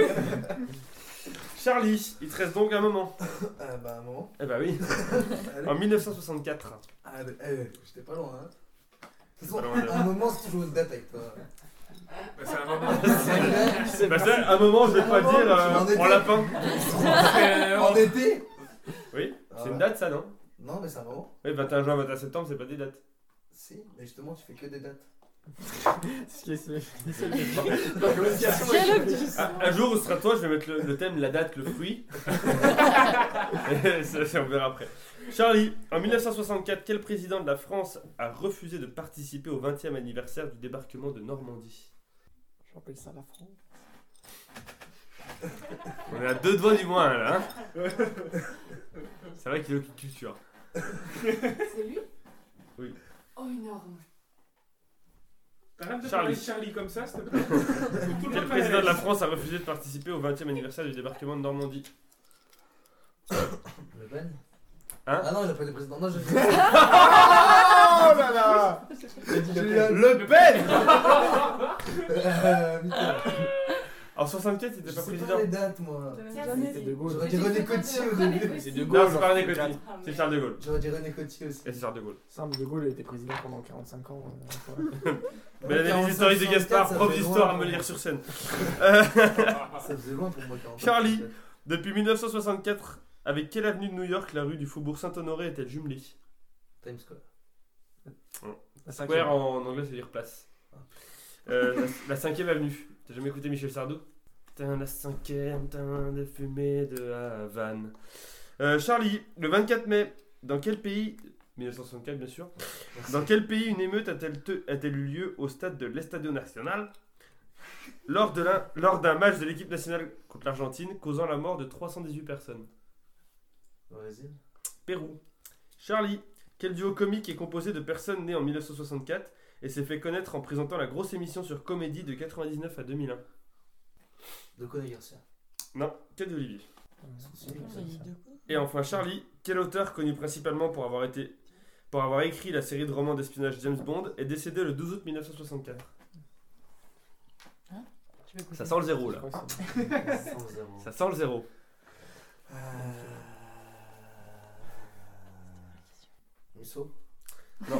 Charlie, il te reste donc un moment. Ah, bah, un moment. Eh bah oui, Allez. en mille neuf cent soixante-quatre. Allez, eh, j'étais pas loin, hein. De toute façon, Pas loin, là. un moment, c'est toujours une date avec toi. Bah, c'est un moment. C'est Bah ça, un moment, je vais pas Un moment, dire tu m'en euh, étais. en lapin. En été. Oui, Ah c'est ouais. une date ça, non? Non, mais c'est un moment. Oui, vingt et un juin, vingt et un septembre, c'est pas des dates. Si, mais justement, tu fais que des dates. Ce qui est c'est- c'est- Dialogue du Ah, un jour, ce sera toi, je vais mettre le, le thème, la date, le fruit. Et ça, ça, on verra après. Charlie, en mille neuf cent soixante-quatre, quel président de la France a refusé de participer au vingtième anniversaire du débarquement de Normandie? J'appelle ça la France. On est à deux doigts du moins là. Hein. C'est vrai qu'il est aucune culture. C'est lui? Oui. Oh, énorme. Arrête de Charlie. parler de Charlie comme ça, s'il te plaît. Tout le Quel monde président de la parle France a refusé de participer au vingtième anniversaire du débarquement de Normandie? Le Ben. Hein? Ah non, il a pas été président. Non, j'ai dit. Oh là là. J'ai dit Le Pen. Le Pen. Euh, Mitterrand. En soixante-quatre, il était Je pas sais président. pas les dates, moi. T'avais Tiens, jamais C'était dit. De Gaulle. J'aurais dit René Coty au début. C'est De Non, Gaulle. c'est pas René genre, Coty. Ah, C'est mais- Charles de Gaulle. J'aurais dit René Coty aussi. Et c'est Charles de Gaulle. Simple, De Gaulle a été président pendant quarante-cinq ans. euh, Belle analyse historique de Gaspard, prof d'histoire à me lire sur scène. Euh, Ça faisait loin pour moi. quarante. Charlie. Depuis mille neuf cent soixante-quatre, avec quelle avenue de New York la rue du Faubourg Saint-Honoré est-elle jumelée? Times Square. la cinquième. Square en anglais, ça veut dire place. Euh, la, la cinquième avenue. T'as jamais écouté Michel Sardou? Putain, la cinquième, teint de fumée de Havane. Euh, Charlie, le vingt-quatre mai, dans quel pays, mille neuf cent soixante-quatre bien sûr, dans quel pays une émeute a-t-elle te- a-t-elle eu lieu au stade de l'Estadio Nacional lors de l'un- lors d'un match de l'équipe nationale contre l'Argentine, causant la mort de trois cent dix-huit personnes? Brésil. Pérou. Charlie, quel duo comique est composé de personnes nées en mille neuf cent soixante-quatre et s'est fait connaître en présentant la grosse émission sur Comédie de quatre-vingt-dix-neuf à deux mille un? De Coney Garcia. Non, Ted Olivier. C'est lui, J'ai dit deux coups. Et enfin Charlie, quel auteur connu principalement pour avoir été pour avoir écrit la série de romans d'espionnage James Bond est décédé le douze août mille neuf cent soixante-quatre? Tu veux écouter Ça sent le zéro Je là. crois que c'est- Sans zéro. Ça sent le zéro. Euh... Musso. Non.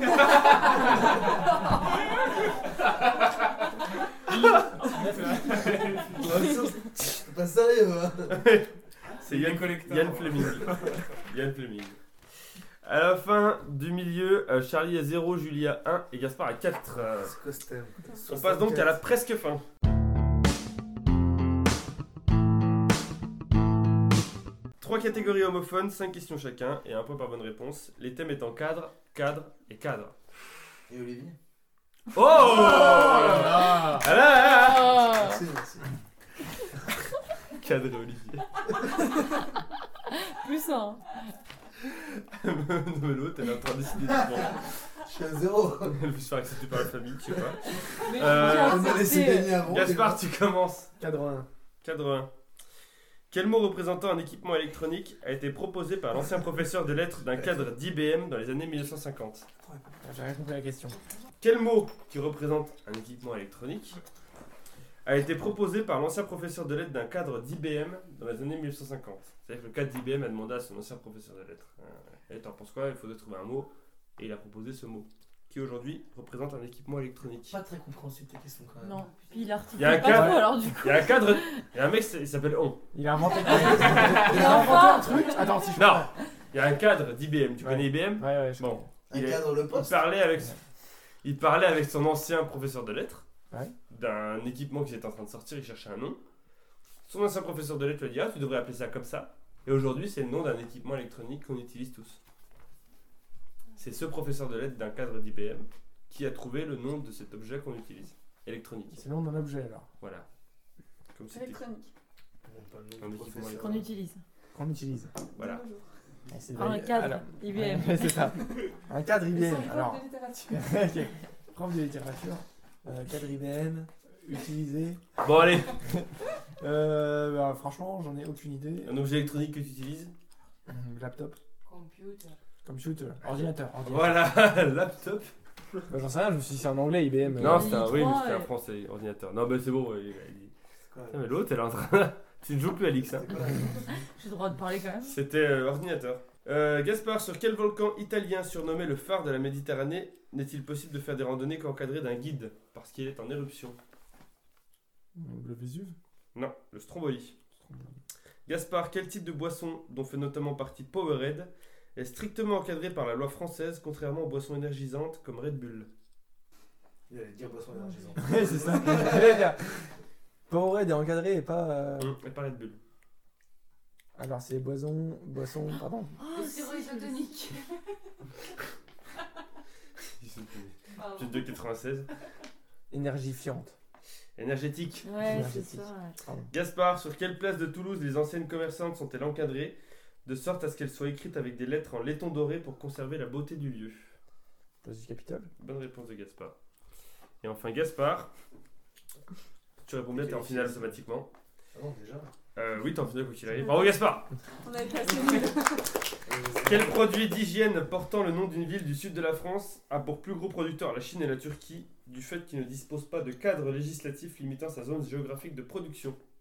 C'est pas sérieux, hein. C'est Yann, Yann Fleming. Yann Fleming. À la fin du milieu, euh, Charlie a zéro, Julie a un et Gaspard a quatre. Euh, C'est quoi ce thème on passe donc à la presque fin. Trois catégories homophones, cinq questions chacun et un point par bonne réponse. Les thèmes étant cadre, cadre et cadre. Et Olivier. Oh ah là, là, là. Ah. Merci, merci. Cadre et Olivier. Plus un. Non, mais l'autre, elle est en train de décider du point. Je suis à zéro. Elle veut se faire accepter par la famille, je sais pas. Mais Euh, j'ai On m'a laissé accepté. gagner avant. Gaspard, tu commences. Cadre un. Cadre un. Quel mot représentant un équipement électronique a été proposé par l'ancien professeur de lettres d'un cadre d'I B M dans les années mille neuf cent cinquante? J'ai rien compris à la question. Quel mot qui représente un équipement électronique a été proposé par l'ancien professeur de lettres d'un cadre d'I B M dans les années mille neuf cent cinquante? C'est-à-dire que le cadre d'I B M a demandé à son ancien professeur de lettres euh, et t'en penses quoi? Il faudrait trouver un mot et il a proposé ce mot qui aujourd'hui représente un équipement électronique. Pas très compréhensible tes questions quand même. Non, puis il articule Il y a un pas cadre. trop alors du coup. Il y a un cadre, il y a un mec il s'appelle On. Il a inventé. Il a Il a inventé un truc. Attends, si je Non, il y a un cadre d'I B M. Tu Ouais. connais I B M? Ouais, ouais, je Bon, Un il, est- cadre le il poste. parlait avec, il parlait avec son ancien professeur de lettres Ouais. d'un équipement qui était en train de sortir. Il cherchait un nom. Son ancien professeur de lettres lui a dit ah tu devrais appeler ça comme ça. Et aujourd'hui c'est le nom d'un équipement électronique qu'on utilise tous. C'est ce professeur de lettres d'un cadre d'I B M qui a trouvé le nom de cet objet qu'on utilise électronique. C'est le nom d'un objet alors. Voilà. Comme c'était. Électronique. Pas le nom Un du équipement professeur. Qu'on utilise. Qu'on utilise. Voilà. Eh, c'est Un vrai. cadre Alors, I B M. ouais, c'est ça. Un cadre I B Ils M. sont Alors, profs de littérature. ok. Prof de littérature. Euh, cadre I B M. Utilisé. Bon allez, Euh, bah, franchement, j'en ai aucune idée. un objet électronique que tu utilises. Hum, Laptop. Computer. Computer. Ordinateur. ordinateur. Voilà, laptop. Bah, j'en sais rien, je me suis dit c'est en anglais I B M. Non, euh, c'était un, I oui, mais trois, c'était un ouais. français, ordinateur. Non, mais c'est bon. il- il- C'est quoi, Putain, mais l'autre, elle est en train. Tu ne joues plus, Alix. Hein. c'est quoi, J'ai le droit de parler quand même. C'était euh, ordinateur. Euh, Gaspard, sur quel volcan italien surnommé le phare de la Méditerranée n'est-il possible de faire des randonnées qu'encadrées d'un guide parce qu'il est en éruption? Le Vésuve. Non, le Stromboli. Gaspard, quel type de boisson, dont fait notamment partie Powerade, est strictement encadré par la loi française, contrairement aux boissons énergisantes comme Red Bull? Il allait dire boisson énergisante. Ouais, c'est ça. J'allais dire. Powerade est encadré et pas. euh, Hum, et pas Red Bull. Alors c'est boisson. Boisson. Pardon. Oh, Le sirop isotonique. J'ai deux quatre-vingt-seize. Énergifiante. Énergétique. Ouais, c'est Énergétique. ça. ouais. Pardon. Gaspard, sur quelle place de Toulouse les anciennes commerçantes sont-elles encadrées, de sorte à ce qu'elles soient écrites avec des lettres en laiton doré pour conserver la beauté du lieu? Place du Capitole. Bonne réponse de Gaspard. Et enfin Gaspard, tu réponds bien, t'es en finale automatiquement. Ah bon, déjà. Euh, oui, t'es en finale quoi qu'il arrive. Bravo Gaspard. On avait passé nul. Quel produit d'hygiène portant le nom d'une ville du sud de la France a pour plus gros producteurs la Chine et la Turquie, du fait qu'il ne dispose pas de cadre législatif limitant sa zone géographique de production?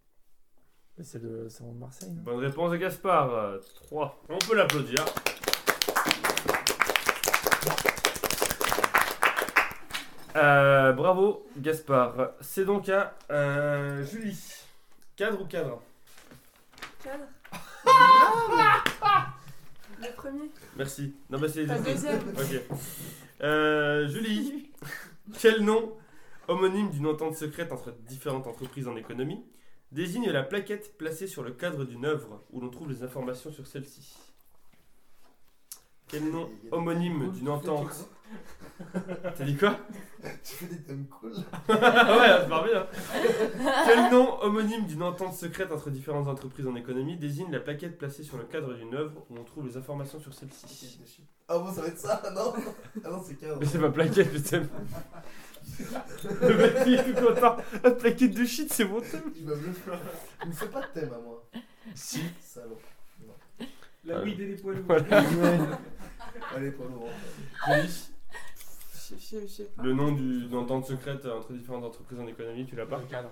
Mais c'est le salon de Marseille, non? Bonne réponse de Gaspard. euh, trois. On peut l'applaudir. Euh, bravo Gaspard. C'est donc à euh, Julie. Cadre ou cadre? Cadre. Le premier. Merci. Non bah c'est les La deux. deuxième. Ok. Euh, Julie. Quel nom, homonyme d'une entente secrète entre différentes entreprises en économie, désigne la plaquette placée sur le cadre d'une œuvre où l'on trouve les informations sur celle-ci? Quel nom homonyme d'une entente... T'as dit quoi? Tu fais des thèmes cool. Ouais, ça part bien. Quel nom homonyme d'une entente secrète entre différentes entreprises en économie désigne la plaquette placée sur le cadre d'une œuvre où on trouve les informations sur celle-ci? Ah bon, ça va être ça? Non. Ah non, c'est cadre. Mais c'est pas plaquette, putain. Le mec il est tout content. La plaquette de shit, c'est mon thème. Tu m'as bluffé. Il me fait pas de thème à moi. Si. Salaud. La weed et les poils. Voilà. Allez, pas lourd. Julie, Je je- je sais pas. le nom du- d'une entente secrète entre différentes entreprises en économie, tu l'as pas? Le cadre.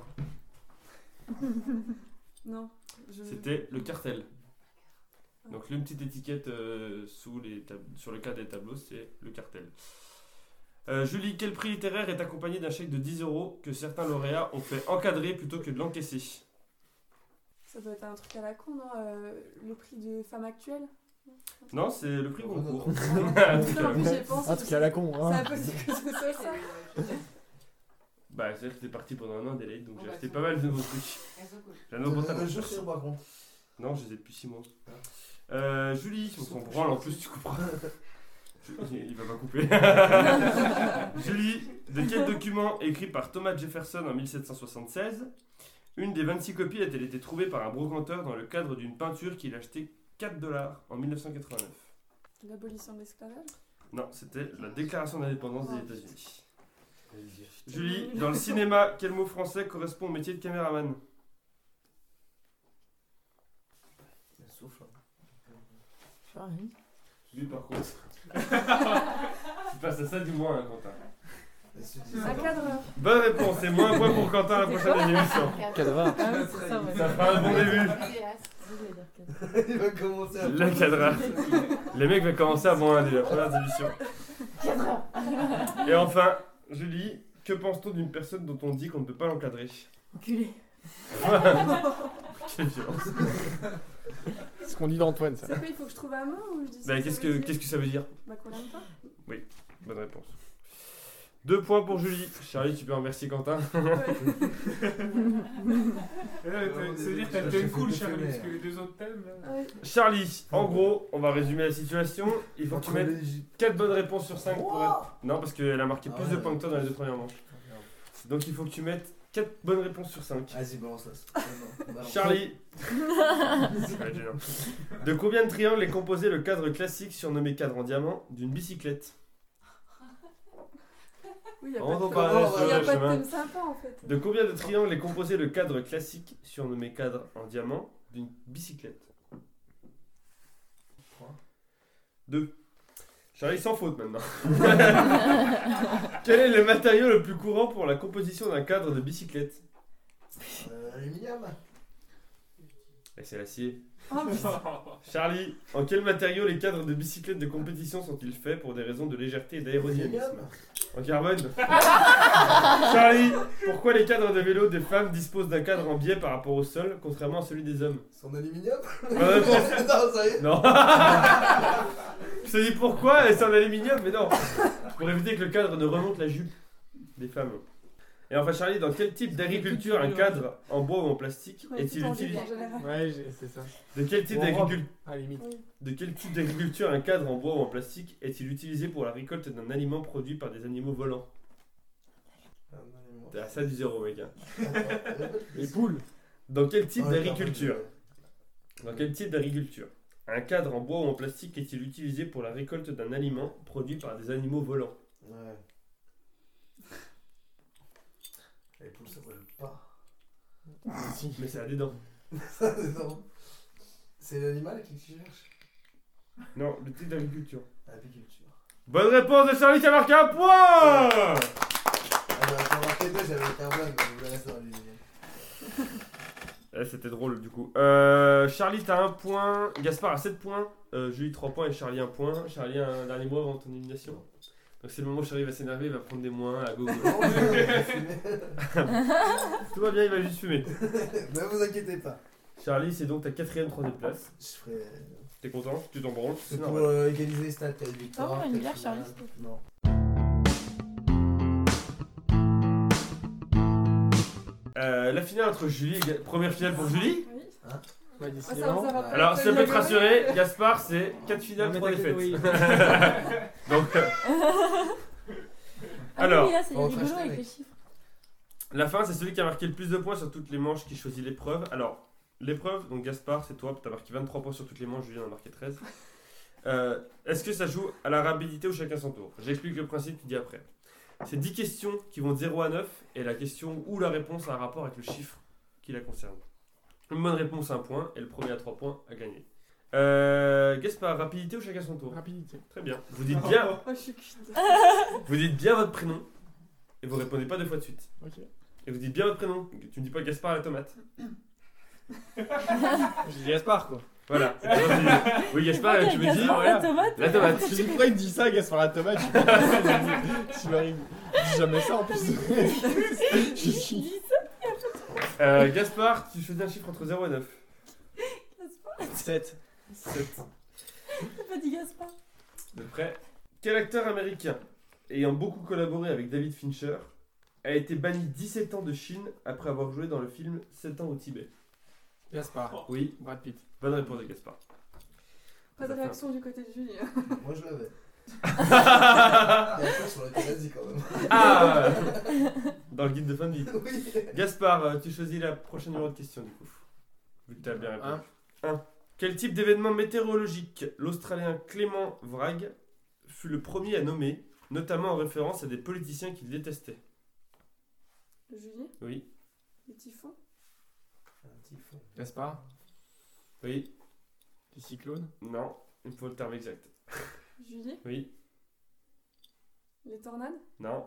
Non. Je... C'était le cartel. Donc une petite étiquette euh, sous les tab- sur le cadre des tableaux, c'est le cartel. Euh, Julie, quel prix littéraire est accompagné d'un chèque de dix euros que certains lauréats ont fait encadrer plutôt que de l'encaisser? Ça doit être un truc à la con, non euh, Le prix de femme actuelle. Non, c'est le prix Goncourt. Putain, en plus, j'y pense. Un truc à la con, C'est hein. impossible que ce soit ça. Bah, c'est-à-dire que t'es parti pendant un an, Adélaïde, donc Oh, j'ai bah, acheté c'est pas mal de nouveaux trucs. Elles sont cool. J'ai un nouveau Euh, portable. Je sais par contre. Non, je les ai depuis six mois. Euh, Julie, on s'en branle en plus, tu comprends. Je- Il va pas couper. Julie, de quel document écrit par Thomas Jefferson en mille sept cent soixante-seize, une des vingt-six copies a-t-elle été trouvée par un brocanteur dans le cadre d'une peinture qu'il achetait quatre dollars en mille neuf cent quatre-vingt-neuf? L'abolition de l'esclavage. Non, c'était la déclaration d'indépendance des Oh. États-Unis. Julie, dans le cinéma, quel mot français correspond au métier de caméraman? Il souffle. Je sais rien. Lui, par contre. Tu passes à ça du moins, hein, Quentin. Un cadreur. Bonne réponse, c'est moins un point pour Quentin la prochaine émission. Cadavre. Ah oui, c'est ça, ouais. Ça fera un bon début. Vidéaste. Je voulais dire quatre. Il va commencer à. Le cadreur. Les mecs vont commencer à moins un dès la première émission. Et enfin, Julie, que pense-t-on d'une personne dont on dit qu'on ne peut pas l'encadrer? Enculé. Quelle violence. C'est ce qu'on dit d'Antoine, ça. C'est quoi, il faut que je trouve un mot ou je dis Bah, ça qu'est-ce veut que, dire qu'est-ce que ça veut dire? Bah, qu'on l'aime pas. Bonne réponse. Deux points pour Julie. Charlie, tu peux remercier Quentin. Ça veut dire que t'as le thème cool, Charlie, parce que les deux autres thèmes. là. Ouais. Charlie, en gros, on va résumer la situation. Il faut que tu mettes quatre bonnes réponses sur cinq pour être... Non, parce qu'elle a marqué Ah plus ouais. de points que toi dans les deux premières manches. Donc il faut que tu mettes quatre bonnes réponses sur cinq. Vas-y, balance ça. Non, non, balance. Charlie. Ouais, gênant. De combien de triangles est composé le cadre classique surnommé cadre en diamant d'une bicyclette? Oui, il y a On pas en de, parlait Oh, sur y a le pas de chemin. thème sympa en fait. De combien de triangles est composé le cadre classique surnommé cadre en diamant d'une bicyclette? Deux. Charlie sans faute maintenant. Quel est le matériau le plus courant pour la composition d'un cadre de bicyclette? Euh, Aluminium. Et c'est l'acier. Oh, putain. Charlie, en quel matériau les cadres de bicyclette de compétition sont-ils faits pour des raisons de légèreté et d'aérodynamisme? Aluminium. En carbone. Charlie, pourquoi les cadres de vélo des femmes disposent d'un cadre en biais par rapport au sol, contrairement à celui des hommes? Son aluminium. Bonne réponse. Non, ça y est. Non. Je te dis pourquoi, et c'est en aluminium, mais non. Pour éviter que le cadre ne remonte la jupe des femmes. Et enfin Charlie, dans quel type d'agriculture un cadre en bois ou en plastique Ouais, est-il tout en utilisé? en général. Ouais, j'ai- c'est ça. De quel type Ou en robe. d'agriculture À la limite. Oui. De quel type d'agriculture un cadre en bois ou en plastique est-il utilisé pour la récolte d'un aliment produit par des animaux volants? T'es à ça du zéro, mec. Hein. Les poules. Dans quel type Oh, d'agriculture Dans quel type d'agriculture un cadre en bois ou en plastique est-il utilisé pour la récolte d'un aliment produit par des animaux volants? Ouais. Les poules, ça vole pas. Mais c'est à des dents. Non. C'est l'animal qui cherche. Non, le type d'agriculture. Apiculture. Bonne réponse de Charlie qui a marqué un point. Ah bah, j'ai remarqué deux, j'avais le carbone, mais je voulais rester dans l'aluminium. Eh, c'était drôle du coup. Euh, Charlie, t'as un point. Gaspard a sept points. Euh, Julie, trois points. Et Charlie, un point. Charlie, un dernier mot avant ton élimination. Donc, c'est le moment où Charlie va s'énerver. Il va prendre des moins à go. Non, je vais fumer. Tout va bien, il va juste fumer. Ne vous inquiétez pas. Charlie, c'est donc ta quatrième, troisième place. Je ferai. T'es content? Tu t'en branles? C'est C'est pour normal. euh, égaliser les stats. Quelle victoire. Ah ouais, une quelle bière, finale. Charlie, s'il te plaît. Non. Euh, la finale entre Julie et Ga- première finale pour Julie. Oui. Ouais, Ah, décidément. ça, ça va pas Alors, être ça peut te bien rassurer, gagné. Gaspard, c'est quatre finales, Non, mais trois t'inquiète, défaites. oui. Donc, euh, Ah Alors, oui, là, c'est on va rigolo racheter, avec mec. les chiffres. la fin, c'est celui qui a marqué le plus de points sur toutes les manches qui choisit l'épreuve. Alors, l'épreuve, donc Gaspard, c'est toi, tu as marqué vingt-trois points sur toutes les manches, Julien en a marqué treize. Euh, Est-ce que ça joue à la rapidité ou chacun son tour? J'explique le principe, tu dis après. C'est dix questions qui vont de zéro à neuf et la question ou la réponse a un rapport avec le chiffre qui la concerne. Une bonne réponse, un point, et le premier à trois points a gagné. Euh, Gaspard, rapidité ou chacun son tour? Rapidité. Très bien. Vous dites bien, Oh, je suis cuite. vous dites bien votre prénom et vous répondez pas deux fois de suite. Ok. Et vous dites bien votre prénom. Tu me dis pas Gaspard à la tomate. Je dis Gaspard quoi. Voilà. Oui, Gaspard, Ok, tu me dis Gaspard, la tomate. la tomate. Je dis pourquoi il me dit ça, Gaspard la tomate? Je suis pas- je dis jamais ça en plus. Je suis. Euh, Gaspard, tu choisis un chiffre entre zéro et neuf. sept. sept. T'as pas dit Gaspard. De près. Quel acteur américain, ayant beaucoup collaboré avec David Fincher, a été banni dix-sept ans de Chine après avoir joué dans le film sept ans au Tibet? Gaspard. Oui, Brad Pitt. bonne réponse de Gaspard. Pas de réaction du côté de Julie. Moi, je l'avais. Et après, sur la Canadie quand même. Ah Dans le guide de fin de vie. Oui. Gaspard, euh, tu choisis la prochaine numéro de question du coup. Vu que tu as bien répondu. Un. un. Quel type d'événement météorologique l'Australien Clément Wragg fut le premier à nommer, notamment en référence à des politiciens qu'il détestait? Julie, Oui. les typhons. Un typhon. Gaspard. Oui. Les cyclones. Non. Il me faut le terme exact. Julie, Oui. les tornades. Non.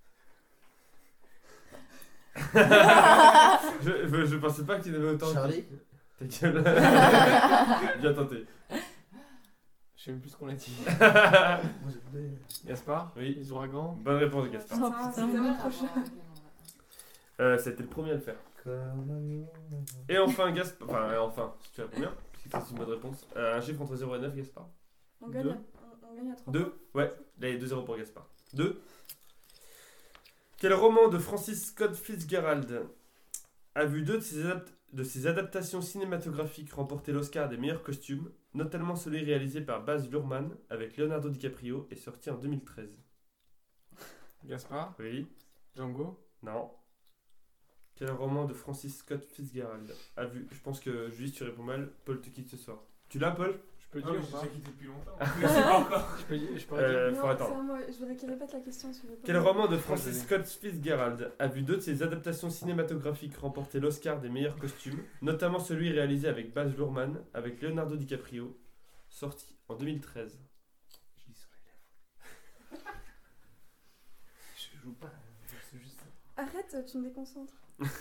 je, je, je pensais pas que tu n'avais autant. Charlie. Ta gueule. Bien tenté. Je sais même plus ce qu'on a dit. Moi, j'ai oublié. Gaspard. Oui. Les ouragans. Bonne réponse de Gaspard. Oh, Ah, putain. c'est tellement proche. Euh, C'était le premier à le faire. Comme Et enfin, Gaspard. Enfin, euh, enfin, si tu as combien? Parce que c'est une bonne réponse. Euh, un chiffre entre zéro et neuf, Gaspard. On gagne, Deux. à, on, on gagne à trois. deux. Ouais, là il y a deux zéro pour Gaspard. deux. Quel roman de Francis Scott Fitzgerald a vu deux de ses, adapt- de ses adaptations cinématographiques remporter l'Oscar des meilleurs costumes, notamment celui réalisé par Baz Luhrmann avec Leonardo DiCaprio et sorti en deux mille treize? Gaspard. Oui. Django. Non. Quel roman de Francis Scott Fitzgerald a vu? Je pense que Julie, tu réponds mal. Paul te quitte ce soir. Tu l'as, Paul? Je peux Ah, dire mais ou j'ai pas déjà quitté depuis longtemps. Je sais pas encore. Je peux, je peux Euh, dire. faut Non, attendre. c'est à moi. Je voudrais qu'il répète la question s'il vous plaît. Quel roman de je Francis l'ai. Scott Fitzgerald a vu deux de ses adaptations cinématographiques remporter l'Oscar des meilleurs costumes, notamment celui réalisé avec Baz Luhrmann avec Leonardo DiCaprio, sorti en deux mille treize? Je lis sur les lèvres. Je joue pas. C'est juste ça. Arrête, tu me déconcentres.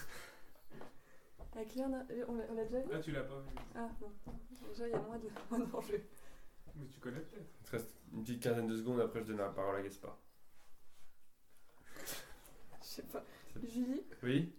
Avec Léonard, on l'a on l'a déjà vu? Ah, tu l'as pas vu. Ah non, déjà il y a moins de moins d'enjeux. Mais tu connais peut-être. Il te reste une petite quinzaine de secondes, après je donne la parole à Gaspard. Je sais pas. Julie, Oui?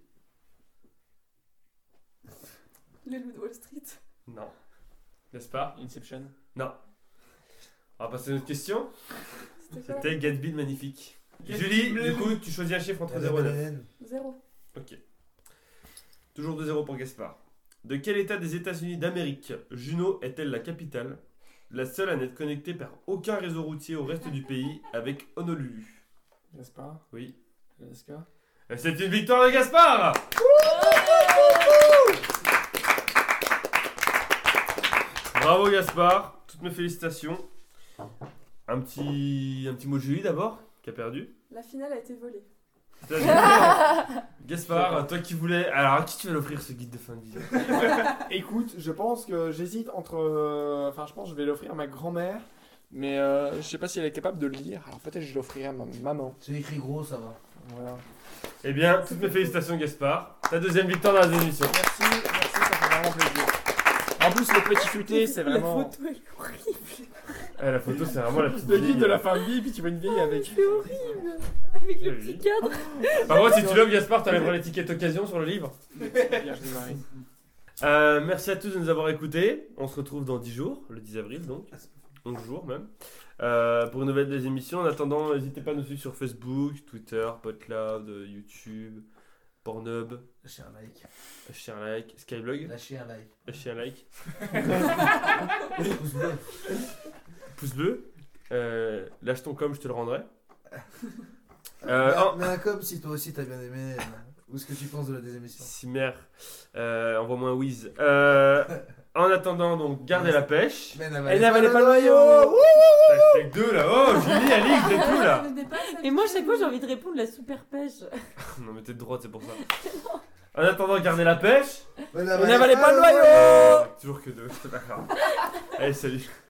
le loup de Wall Street. Non. Gaspard? Inception. Non. On va passer à notre question. C'était quoi? C'était Gatsby le magnifique. Gatsby Julie, le du coup, tu choisis un chiffre entre zéro et neuf. Zéro. Ok. Toujours deux zéro pour Gaspard. De quel état des États-Unis d'Amérique Juneau est-elle la capitale, la seule à n'être connectée par aucun réseau routier au reste du pays avec Honolulu? Gaspard. Oui. Alaska. Et c'est une victoire de Gaspard. Bravo Gaspard, toutes mes félicitations. Un petit, un petit mot de Julie d'abord, qui a perdu. La finale a été volée. Gaspard, toi qui voulais... Alors à qui tu vas l'offrir ce guide de fin de vie? Écoute, je pense que j'hésite entre. euh, Enfin, je pense que je vais l'offrir à ma grand-mère. Mais euh, je sais pas si elle est capable de le lire. Alors peut-être je l'offrirai à ma maman. C'est écrit gros, ça va. Voilà. Eh bien, toutes mes félicitations Gaspard. Ta deuxième victoire dans la émission. Merci, merci. vraiment plaisir. En plus, le petit futé, c'est vraiment. La photo elle est horrible. Ah, la photo, c'est vraiment la petite Le guide vieille. de la fin de vie, puis tu vois une vieille avec. C'est horrible. Avec le petit cadre. Par contre, si tu l'offres, Gaspard, t'enlèveras l'étiquette occasion sur le livre. Virginie Marie. Euh, merci à tous de nous avoir écoutés. On se retrouve dans dix jours, le dix avril donc. onze jours même. Euh, pour une nouvelle des émissions. En attendant, n'hésitez pas à nous suivre sur Facebook, Twitter, PodCloud, YouTube, Pornhub, Lâchez un like. lâchez un like, Skyblog, Lâchez un like. lâchez un like, Pouce bleu. pouce bleu, euh, lâche ton com, je te le rendrai. Mais, Euh, en- mais un com si toi aussi t'as bien aimé. euh, Ou ce que tu penses de la deuxième émission. Cimer, euh, envoie-moi un whiz. Euh, en attendant, donc, gardez la pêche. Mais Et n'avalez pas le noyau. T'as que deux là, oh Julie, Alix, et tout là. Et moi, chaque fois, j'ai envie de répondre la super pêche. Non mais t'es de droite, c'est pour ça. En attendant, gardez la pêche. Mais Et n'avalez pas le noyau. Toujours que deux, c'est pas grave. Allez, salut.